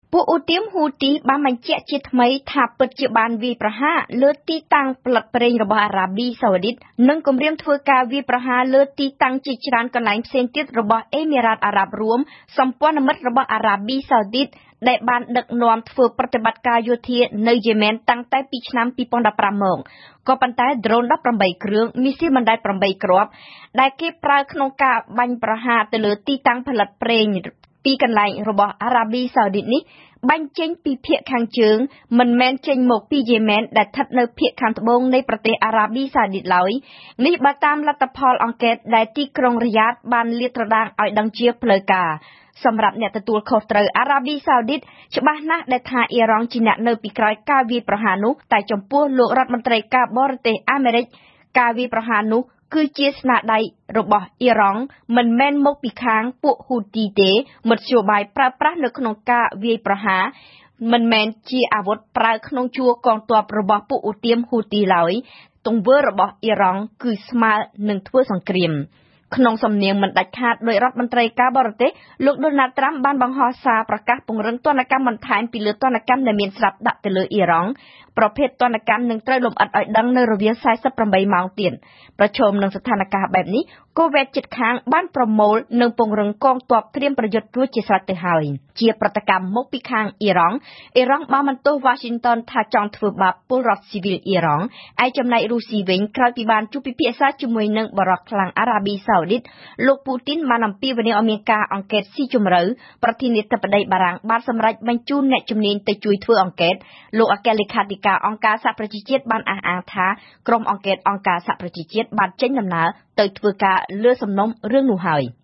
ពួកឧទាមហ៊ូទីបានបញ្ជាក់ជាថ្មីថាពិតជាបានវាយប្រហារលើទីតាំងផលិតប្រេងរបស់អារ៉ាប៊ីសាអូឌីតនិងគម្រាមធ្វើការវាយប្រហារលើទីតាំងជាច្រើនកន្លែងផ្សេងទៀតរបស់អេមីរ៉ាតអារ៉ាប់រួមសម្ព័ន្ធមិត្តរបស់អារ៉ាប៊ីសាអូឌីតដែលបានដឹកនាំធ្វើប្រតិបត្តិការយោធានៅយេម៉ែនតាំងតែពីឆ្នាំ2015មកក៏ប៉ុន្តែដ្រូន18គ្រឿងមីស៊ីលបណ្ដែត8គ្រាប់ដែលគេប្រើក្នុងការបាញ់ប្រហារទៅលើទីតាំងផលិតប្រេងពីកន្លែងរបស់អារ៉ាប៊ីសាអូឌីតនេះបាញ់ចេញពីភាគខាងជើងមិនមែនចេញមកពីយេម៉ែនដែលស្ថិតនៅភាគខាងត្បូងនៃប្រទេសអារ៉ាប៊ីសាអូឌីតឡើយនេះបើតាមលទ្ធផលអង្កេតដែលទីក្រុងរីយ៉ាតបានលាតត្រដាងឲ្យដឹងជាផ្លូវការសម្រាប់អ្នកទទួលខុសត្រូវអារ៉ាប៊ីសាអូឌីតច្បាស់ណាស់ដែលថាអ៊ីរ៉ង់ជាអ្នកនៅពីក្រោយការវាយប្រហារនោះតែចំពោះលោករដ្ឋមន្ត្រីការបរទេសអាមេរិកការវាយប្រហារនោះគឺជាស្នាដៃរបស់អ៊ីរ៉ង់មិនមែនមកពីខាងពួកហ៊ូទីទេមធ្យោបាយប្រើប្រាស់នៅក្នុងការវាយប្រហារមិនមែនជាអាវុធប្រើក្នុងជួរកងទ័ពរបស់ពួកឧទាមហ៊ូទីឡើយទង្វើរបស់អ៊ីរ៉ង់គឺស្មើនឹងធ្វើសង្គ្រាមក្នុងសំនៀងមិនដាច់ខាតដោយរដ្ឋមន្ត្រីការបរទេសលោកដូណាល់ត្រាំបានបង្ហោះសារប្រកាសពង្រឹងទណ្ឌកម្មបន្ថែមពីលើទណ្ឌកម្មដែលមានស្រាប់ដាក់ទៅលើអ៊ីរ៉ង់ប្រភេទទណ្ឌកម្មនឹងត្រូវលម្អិតឲ្យដឹងនៅរវាង48ម៉ោងទៀតប្រឈមនឹងស្ថានភាពបែបនេះកូវេតជិតខាងបានប្រមូលនិងពង្រឹងកងទ័ពត្រៀមប្រយុទ្ធរួចជាស្រេចទៅហើយជាប្រតិកម្មមកពីខាងអ៊ីរ៉ង់បានបន្ទោស Washington ថាចង់ធ្វើបាបពលរដ្ឋស៊ីវិលអ៊ីរ៉ង់ឯចំណែករុស្ស៊ីវិញក្រោយពីបានជួបពិភាក្សាជាមួយនឹងបរិះខ្លាំងអារ៉ាប៊ីសាអូឌីតលោកពូទីនបានអំពាវនាវឲ្យមានការអង្កេតស៊ីជម្រៅប្រធានាធិបតីបារាំងបានសម្រេចបញ្ជូនអ្នកជំនាញទៅជួយធ្វើអង្កេតលោកអគ្គលេខាធិការអង្គការសហប្រជាជាតិបានអះអាងថាក្រុមអង្កេតអង្គការសហប្រជាជាតិបានចេញដំណើរទៅធ្វើការលើសំណុំរឿងនោះហើយ